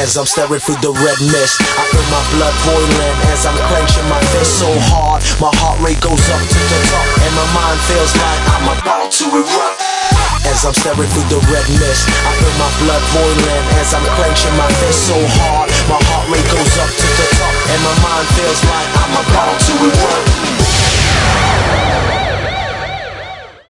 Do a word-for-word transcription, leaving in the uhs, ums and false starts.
as I'm staring through the red mist. I feel my blood boiling as I'm clenching my fist so hard. My heart rate goes up to the top, and my mind feels like I'm about to erupt. As I'm staring through the red mist, I feel my blood boiling as I'm clenching my fist so hard. My heart